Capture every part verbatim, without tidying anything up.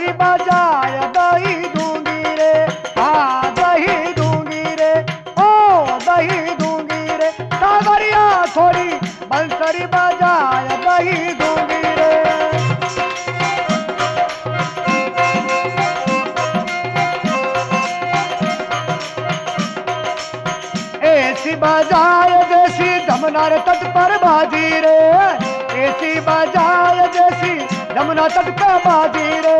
बंसरी बजाय दही दूंगी रे, हाँ दही दूंगी रे, ओ दही दूंगी रे, सावरिया थोड़ी बंसरी बजाय दही दूंगी रे। ऐसी बजाय जैसी जमुना रे तट पर बाजी रे, ऐसी बजाय जैसी जमुना तट पर बाजी रे।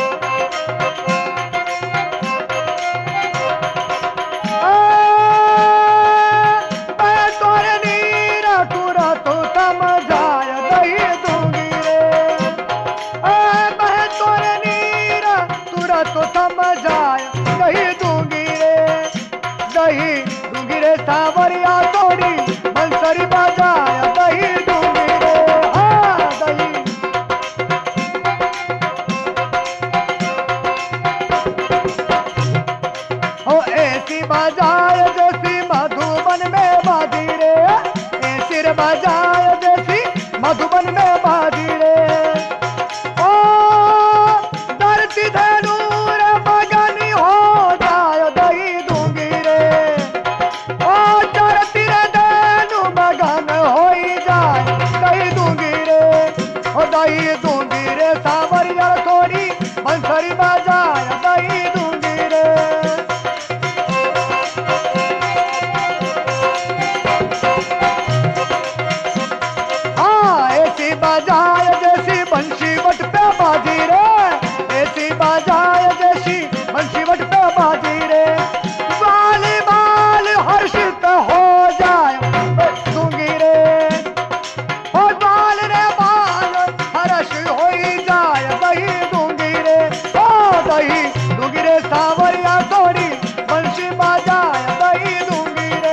मैं तोरे नीरा टूरा तो समझाय दही दूंगी रे, मैं तोरे नीरा टूरा तो समझाय दही दूंगी रे, दही दूंगी रे सावरिया तोड़ी बंसरी बजाय दही दूंगी रे, हाँ दही। ओ ऐसी बजाय जैसी मधुबन में बाजी रे, ऐसी रे बजाय जैसी मधुबन में बाजी रे। ओ धरती धनु रे बगानी हो जाय दही दूंगी रे, ओ धरती रे धनु बगान हो जाय दही दूंगी रे, ओ दही दूंगी रे सावरिया थोड़ी बंसरी बजाय दही दूंगी रे। हाँ ऐसी बजाय जैसी बंशी वट पे बाजी रे, ऐसी बजाय जैसी बंशी वट पे बाजी रे, बाल बाल हर्षित हो जाए दूंगी रे, और बाल रे बाल हर्ष हो जाए दही दूंगी रे, ओ दही दूंगी रे सावरिया थोड़ी बंशी बजाय दही दूंगी रे।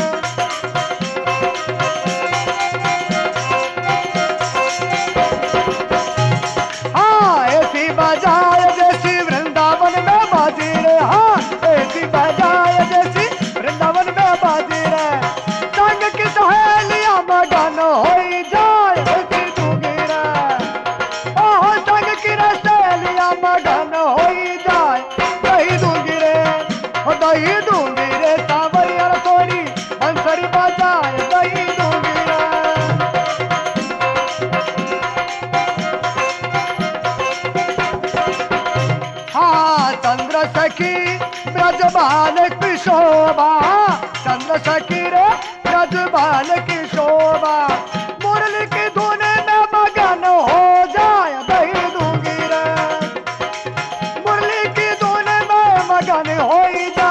हाँ ऐसी बजाय जैसी वृंदावन में बाजी रे, हाँ ऐसी बजाय जैसी वृंदावन में बाजी रे, संग की सहेलियां मगन हो जाए ऐसी दूंगी रे, ओह संग की रे सहेलियां मगन हो जाए दही दूंगी रे, ओ दही दूंगी रे सावरिया थोड़ी बंसरी बजाय दही दूंगी रे। हाँ चंद्र सखी ब्रजबाल की शोभा, चंद्र सखी रे ब्रजबाल की शोभा, मुरली की धुन में मगन हो जाए दही दूंगी रे, मुरली की धुन में मगन हो जाए